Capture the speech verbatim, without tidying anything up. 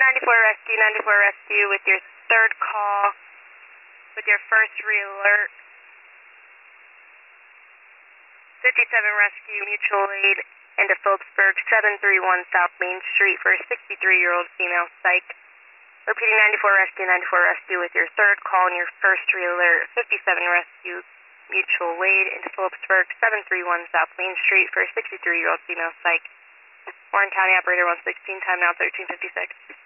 ninety-four Rescue, ninety-four Rescue with your third call, with your first re-alert. fifty-seven Rescue, mutual aid into Phillipsburg, seven three one South Main Street for a sixty-three-year-old female psych. Repeating ninety-four Rescue, ninety-four Rescue with your third call and your first re-alert. fifty-seven Rescue, mutual aid into Phillipsburg, seven three one South Main Street for a sixty-three-year-old female psych. Warren County Operator one sixteen, time now thirteen fifty-six.